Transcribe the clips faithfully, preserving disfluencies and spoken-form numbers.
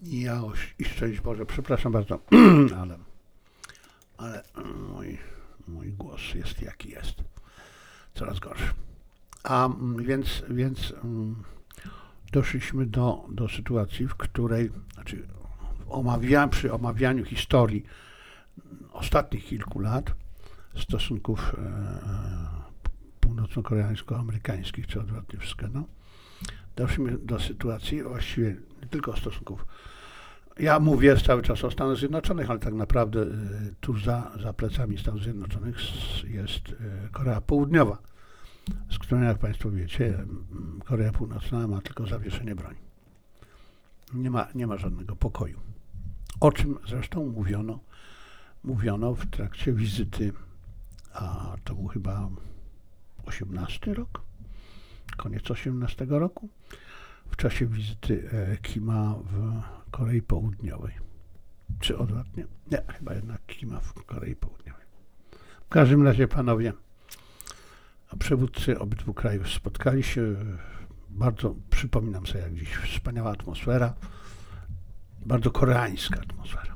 Ja i szczęść Boże, przepraszam bardzo, ale, ale mój, mój głos jest jaki jest, coraz gorszy. A więc, więc doszliśmy do, do sytuacji, w której, znaczy omawia, przy omawianiu historii ostatnich kilku lat stosunków e, północno-koreańsko-amerykańskich, czy odwrotnie wszystko, no, doszliśmy do sytuacji właściwie nie tylko stosunków. Ja mówię cały czas o Stanach Zjednoczonych, ale tak naprawdę y, tuż za, za plecami Stanów Zjednoczonych jest y, Korea Południowa, z którą, jak Państwo wiecie, Korea Północna ma tylko zawieszenie broni. Nie ma, nie ma żadnego pokoju. O czym zresztą mówiono, mówiono w trakcie wizyty, a to był chyba osiemnasty rok, koniec osiemnastego roku, w czasie wizyty e, Kima w Korei Południowej. Czy odwrotnie? Nie, chyba jednak Kima w Korei Południowej. W każdym razie, panowie, przywódcy obydwu krajów spotkali się. Bardzo, przypominam sobie jak dziś, wspaniała atmosfera, bardzo koreańska atmosfera.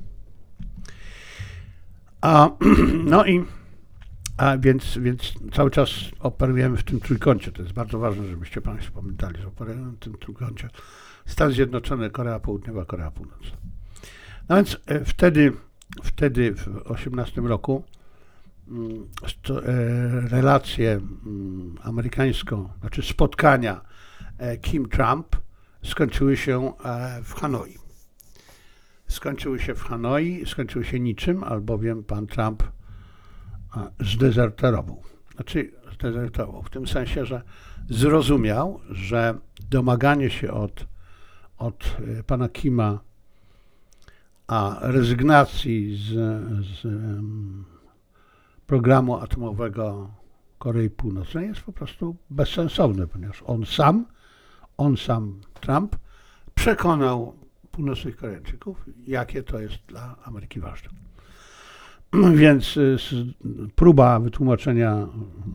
A, no i A więc, więc cały czas operujemy w tym trójkącie. To jest bardzo ważne, żebyście Państwo pamiętali, że operujemy w tym trójkącie. Stany Zjednoczone, Korea Południowa, Korea Północna. No więc e, wtedy, wtedy w osiemnastym roku m, sto, e, relacje m, amerykańsko, znaczy spotkania e, Kim-Trump skończyły się e, w Hanoi. Skończyły się w Hanoi, skończyły się niczym, albowiem pan Trump zdezerterował. Znaczy zdezerterował w tym sensie, że zrozumiał, że domaganie się od, od pana Kima a rezygnacji z, z um, programu atomowego Korei Północnej jest po prostu bezsensowne, ponieważ on sam, on sam, Trump, przekonał północnych Koreańczyków, jakie to jest dla Ameryki ważne. Więc próba wytłumaczenia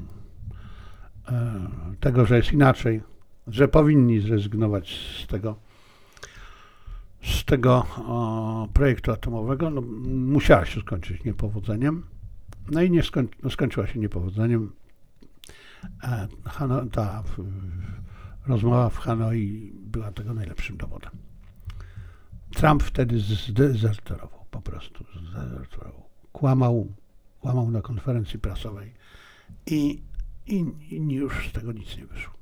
tego, że jest inaczej, że powinni zrezygnować z tego, z tego o, projektu atomowego, no, musiała się skończyć niepowodzeniem. No i nie skoń, no, skończyła się niepowodzeniem. E, Hano, ta w, rozmowa w Hanoi była tego najlepszym dowodem. Trump wtedy zdezerterował, po prostu zdezerterował. Kłamał, kłamał na konferencji prasowej i, i, i już z tego nic nie wyszło.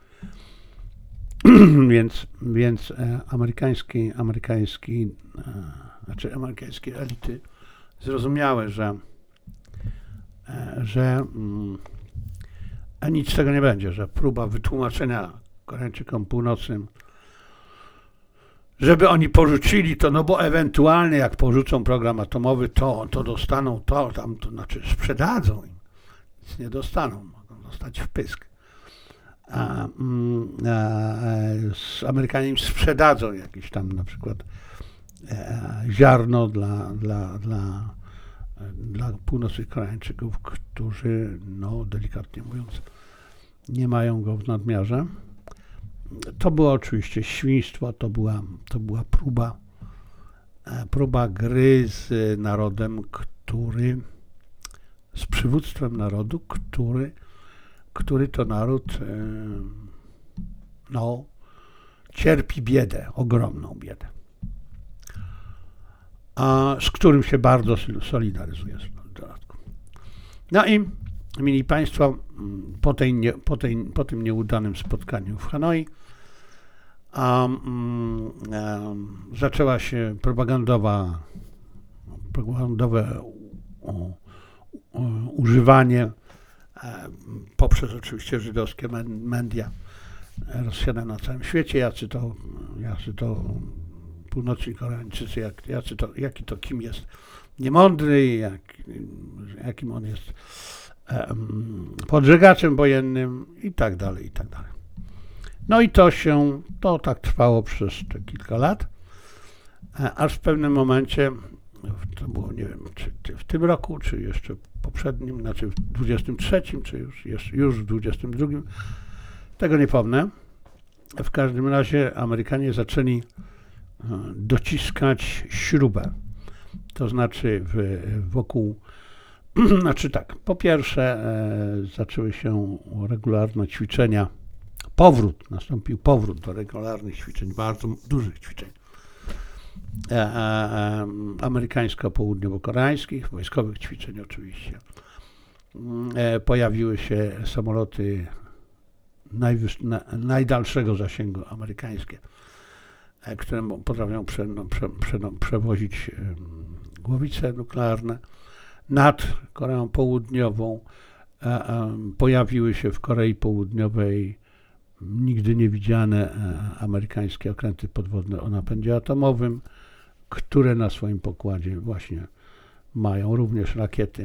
więc więc e, amerykański, amerykański, e, znaczy amerykańskie elity zrozumiały, że, e, że mm, a nic z tego nie będzie, że próba wytłumaczenia Koreańczykom Północnym, żeby oni porzucili to, no bo ewentualnie jak porzucą program atomowy, to, to dostaną to, tam, to znaczy sprzedadzą im. Nic nie dostaną, mogą dostać w pysk. A, a, Amerykanie im sprzedadzą jakieś tam na przykład e, ziarno dla, dla, dla, dla północnych Koreańczyków, którzy, no delikatnie mówiąc, nie mają go w nadmiarze. To było oczywiście świństwo, to była, to była próba, próba gry z narodem, który, z przywództwem narodu, który, który to naród no, cierpi biedę, ogromną biedę, a z którym się bardzo solidaryzuje w dodatku. No i mili Państwo, po, tej nie, po, tej, po tym nieudanym spotkaniu w Hanoi um, um, zaczęła się propagandowa, propagandowe u, u, używanie um, poprzez oczywiście żydowskie media rozsiane na całym świecie, jacy to, jacy to północni Koreańczycy, jak, jacy to, jaki to Kim jest niemądry, jak, jakim on jest podżegaczem wojennym i tak dalej, i tak dalej. No i to się, to tak trwało przez te kilka lat, aż w pewnym momencie, to było nie wiem, czy, czy w tym roku, czy jeszcze poprzednim, znaczy w dwudziestym trzecim, czy już, już w dwudziestym drugim, tego nie pomnę. W każdym razie Amerykanie zaczęli dociskać śrubę. To znaczy w, wokół, znaczy tak, po pierwsze e, zaczęły się regularne ćwiczenia, powrót, nastąpił powrót do regularnych ćwiczeń, bardzo dużych ćwiczeń e, e, amerykańsko-południowo-koreańskich, wojskowych ćwiczeń oczywiście. E, pojawiły się samoloty najwyż, na, najdalszego zasięgu amerykańskie, e, które potrafią prze, no, prze, prze, no, przewozić e, głowice nuklearne nad Koreą Południową. E, e, pojawiły się w Korei Południowej nigdy nie widziane e, amerykańskie okręty podwodne o napędzie atomowym, które na swoim pokładzie właśnie mają również rakiety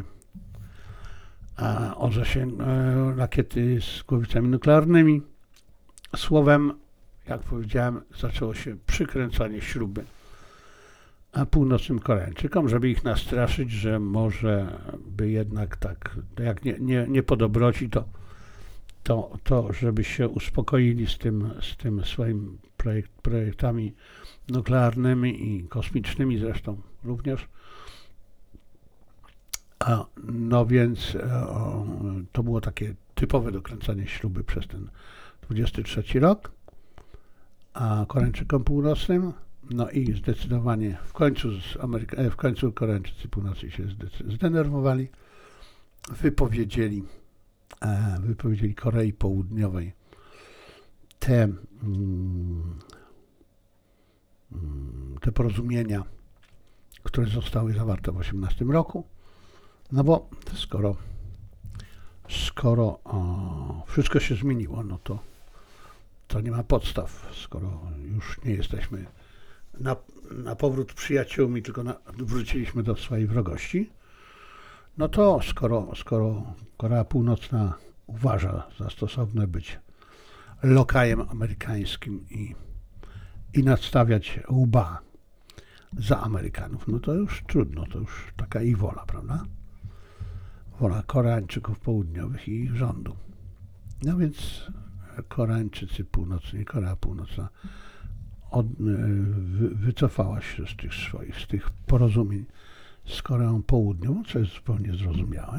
a, o zasięgu, e, rakiety z głowicami nuklearnymi. Słowem, jak powiedziałem, zaczęło się przykręcanie śruby a północnym Koreańczykom, żeby ich nastraszyć, że może by jednak tak, jak nie, nie, nie po dobroci, to, to, to żeby się uspokoili z tym, z tym swoim projekt, projektami nuklearnymi i kosmicznymi zresztą również. A, no więc o, to było takie typowe dokręcanie śruby przez ten dwudziesty trzeci rok, a Koreańczykom Północnym. No i zdecydowanie w końcu, z Ameryka, w końcu Koreańczycy Północni się zdenerwowali, wypowiedzieli, e, wypowiedzieli Korei Południowej te, mm, te porozumienia, które zostały zawarte w osiemnastym roku, no bo skoro, skoro o, wszystko się zmieniło, no to, to nie ma podstaw, skoro już nie jesteśmy Na, na powrót przyjaciółmi, tylko na, wróciliśmy do swojej wrogości, no to skoro, skoro Korea Północna uważa za stosowne być lokajem amerykańskim i, i nadstawiać łba za Amerykanów, no to już trudno, to już taka ich wola, prawda? Wola Koreańczyków Południowych i ich rządu. No więc Koreańczycy Północni, Korea Północna Od, wy, wycofała się z tych swoich, z tych porozumień z Koreą Południową, co jest zupełnie zrozumiałe.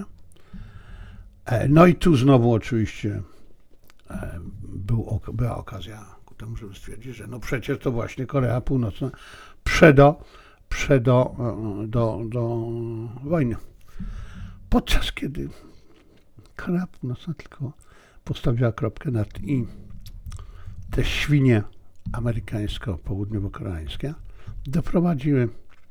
E, no i tu znowu oczywiście e, był, była okazja ku temu, żeby stwierdzić, że no przecież to właśnie Korea Północna przedo, przedo do, do wojny. Podczas kiedy Korea Północna tylko postawiła kropkę nad i, te świnie amerykańsko-południowo-koreańskie doprowadziły,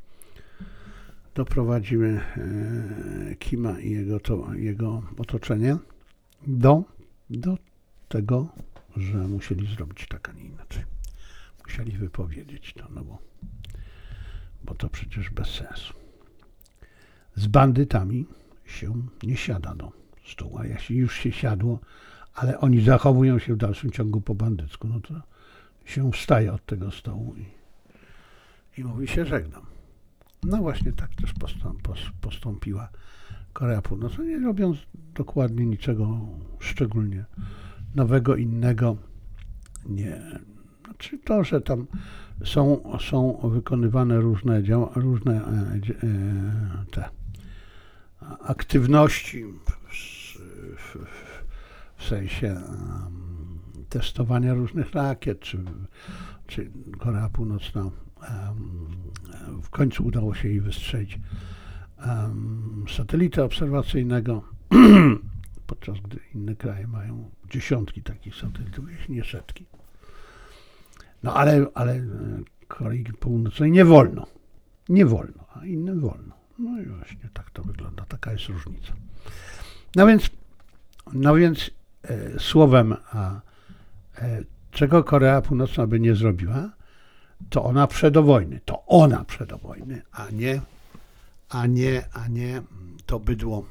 doprowadziły e, Kima i jego, to, jego otoczenie do, do tego, że musieli zrobić tak, a nie inaczej. Musieli wypowiedzieć to, no bo, bo to przecież bez sensu. Z bandytami się nie siada do stołu, a jeśli już się siadło, ale oni zachowują się w dalszym ciągu po bandycku, no to się wstaje od tego stołu i, i mówi się żegnam. No właśnie tak też postąp, postąpiła Korea Północna, nie robiąc dokładnie niczego szczególnie nowego, innego. Nie. Znaczy to, że tam są, są wykonywane różne, działa, różne e, e, te aktywności w, w, w sensie um, testowania różnych rakiet, czy, czy Korea Północna um, w końcu udało się jej wystrzelić um, satelitę obserwacyjnego, podczas gdy inne kraje mają dziesiątki takich satelitów, jeśli nie setki. No ale, ale Korei Północnej nie wolno. Nie wolno, a innym wolno. No i właśnie tak to wygląda. Taka jest różnica. No więc, no więc e, słowem, a, e, czego Korea Północna by nie zrobiła, to ona prze do wojny. To ona prze do wojny, a nie, a nie, a nie to bydło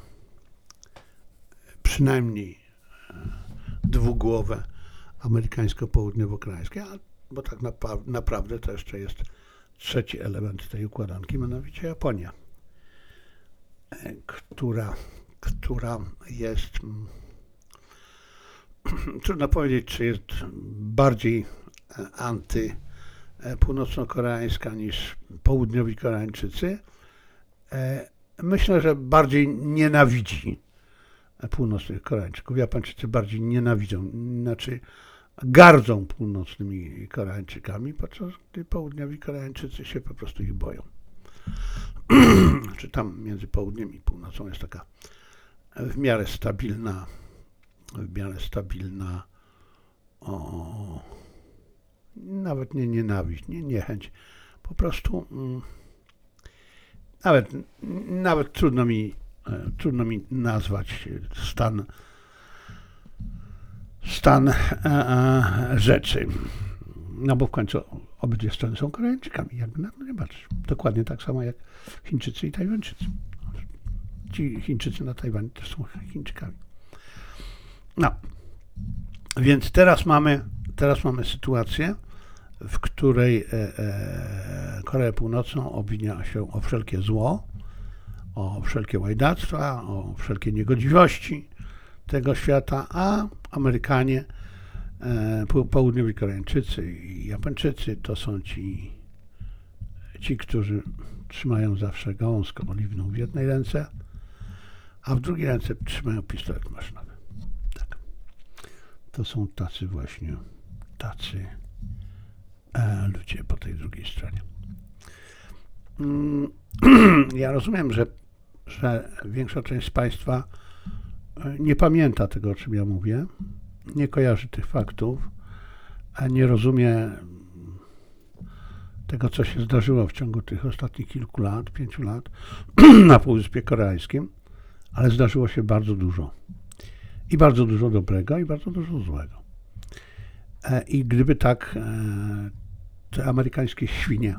przynajmniej e, dwugłowe amerykańsko-południowo-koreańskie, bo tak napa- naprawdę to jeszcze jest trzeci element tej układanki, mianowicie Japonia, która, która jest, trudno powiedzieć, czy jest bardziej anty, północno-koreańska niż południowi Koreańczycy. Myślę, że bardziej nienawidzi północnych Koreańczyków. Japończycy bardziej nienawidzą, znaczy gardzą północnymi Koreańczykami, podczas gdy południowi Koreańczycy się po prostu ich boją. Czy tam między południem i północą jest taka w miarę stabilna, w miarę stabilna, o, nawet nie nienawiść, nie niechęć, po prostu mm, nawet, nawet trudno mi, trudno mi nazwać stan, stan e, e, rzeczy. No bo w końcu obydwie strony są Koreańczykami, jakby na to nie patrzeć. Dokładnie tak samo jak Chińczycy i Tajwańczycy. Ci Chińczycy na Tajwanie też są Chińczykami. No, więc teraz mamy, teraz mamy sytuację, w której e, e, Koreę Północną obwinia się o wszelkie zło, o wszelkie łajdactwa, o wszelkie niegodziwości tego świata, a Amerykanie, e, południowi Koreańczycy i Japończycy to są ci, ci, którzy trzymają zawsze gałązkę oliwną w jednej ręce, a w drugiej ręce trzymają pistolet maszynowy. Tak. To są tacy właśnie, tacy e, ludzie po tej drugiej stronie. Mm, ja rozumiem, że, że większa część z Państwa nie pamięta tego, o czym ja mówię, nie kojarzy tych faktów, a nie rozumie tego, co się zdarzyło w ciągu tych ostatnich kilku lat, pięciu lat na Półwyspie Koreańskim, ale zdarzyło się bardzo dużo. I bardzo dużo dobrego, i bardzo dużo złego. I gdyby tak te amerykańskie świnie,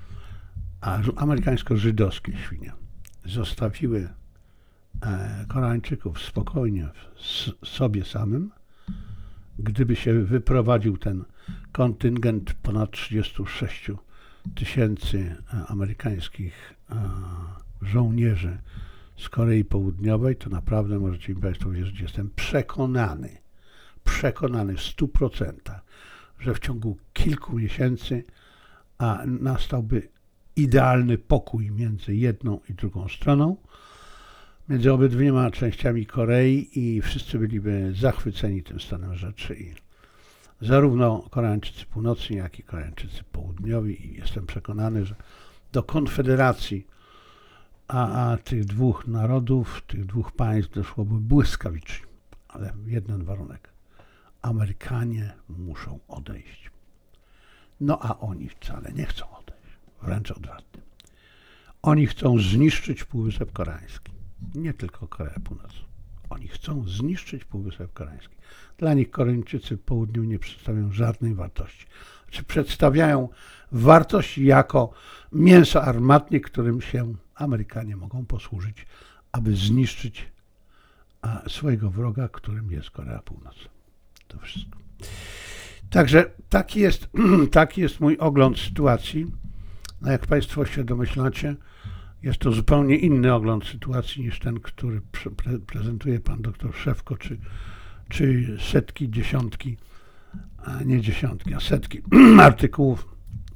a amerykańsko-żydowskie świnie zostawiły Koreańczyków spokojnie sobie samym, gdyby się wyprowadził ten kontyngent ponad trzydziestu sześciu tysięcy amerykańskich żołnierzy z Korei Południowej, to naprawdę możecie mi Państwo wierzyć, jestem przekonany, przekonany w stu procentach, że w ciągu kilku miesięcy a nastałby idealny pokój między jedną i drugą stroną, między obydwiema częściami Korei i wszyscy byliby zachwyceni tym stanem rzeczy. I zarówno Koreańczycy Północni, jak i Koreańczycy Południowi. I jestem przekonany, że do konfederacji a, a tych dwóch narodów, tych dwóch państw doszłoby błyskawicznie. Ale jeden warunek. Amerykanie muszą odejść. No a oni wcale nie chcą odejść. Wręcz odwrotnie. Oni chcą zniszczyć Półwysep Koreański. Nie tylko Koreę Północną. Oni chcą zniszczyć Półwysep Koreański. Dla nich Koreańczycy w południu nie przedstawiają żadnej wartości. Czy przedstawiają wartość jako mięso armatnie, którym się Amerykanie mogą posłużyć, aby zniszczyć swojego wroga, którym jest Korea Północna. To wszystko. Także taki jest, taki jest mój ogląd sytuacji. No jak Państwo się domyślacie, jest to zupełnie inny ogląd sytuacji niż ten, który pre prezentuje pan doktor Szewko, czy, czy setki, dziesiątki, a nie dziesiątki, a setki artykułów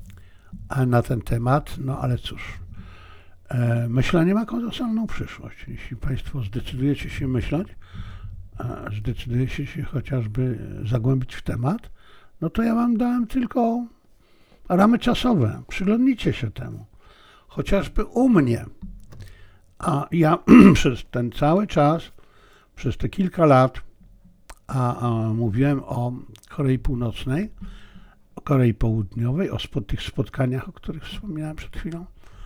na ten temat. No ale cóż, e, myślenie ma kolosalną przyszłość. Jeśli Państwo zdecydujecie się myśleć, a zdecydujecie się chociażby zagłębić w temat, no to ja Wam dałem tylko ramy czasowe. Przyglądnijcie się temu. Chociażby u mnie. A ja przez ten cały czas, przez te kilka lat, a, a mówiłem o Korei Północnej, o Korei Południowej, o spo, tych spotkaniach, o których wspominałem przed chwilą.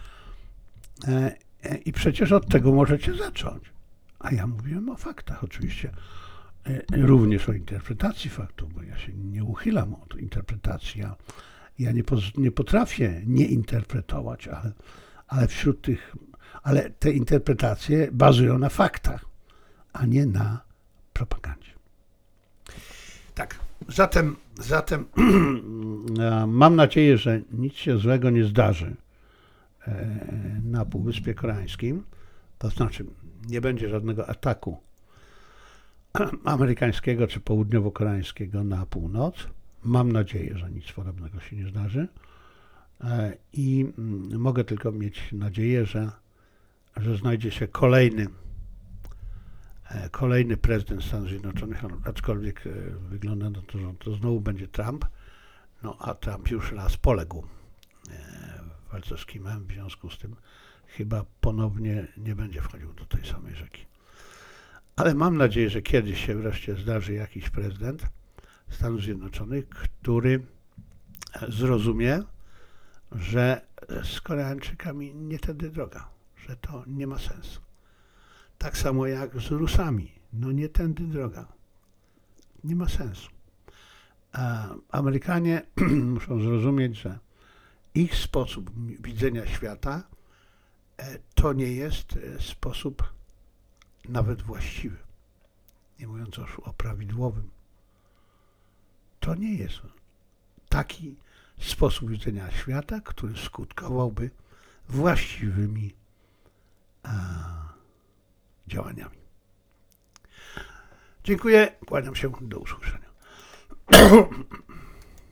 E, e, I przecież od tego możecie zacząć. A ja mówiłem o faktach oczywiście. E, również o interpretacji faktów, bo ja się nie uchylam od interpretacji. Ja, ja nie, poz, nie potrafię nie interpretować, ale, ale wśród tych, ale te interpretacje bazują na faktach, a nie na propagandzie. Tak, zatem, zatem mam nadzieję, że nic się złego nie zdarzy na Półwyspie Koreańskim, to znaczy nie będzie żadnego ataku amerykańskiego czy południowo-koreańskiego na północ. Mam nadzieję, że nic podobnego się nie zdarzy. I mogę tylko mieć nadzieję, że, że znajdzie się kolejny, kolejny prezydent Stanów Zjednoczonych, aczkolwiek wygląda na to, że to znowu będzie Trump, no a Trump już raz poległ w walce z Kimem, w związku z tym chyba ponownie nie będzie wchodził do tej samej rzeki. Ale mam nadzieję, że kiedyś się wreszcie zdarzy jakiś prezydent Stanów Zjednoczonych, który zrozumie, że z Koreańczykami nie tędy droga, że to nie ma sensu. Tak samo jak z Rusami, no nie tędy droga, nie ma sensu. A Amerykanie muszą zrozumieć, że ich sposób widzenia świata to nie jest sposób nawet właściwy, nie mówiąc już o prawidłowym. To nie jest taki sposób widzenia świata, który skutkowałby właściwymi a, działaniami. Dziękuję, kłaniam się, do usłyszenia.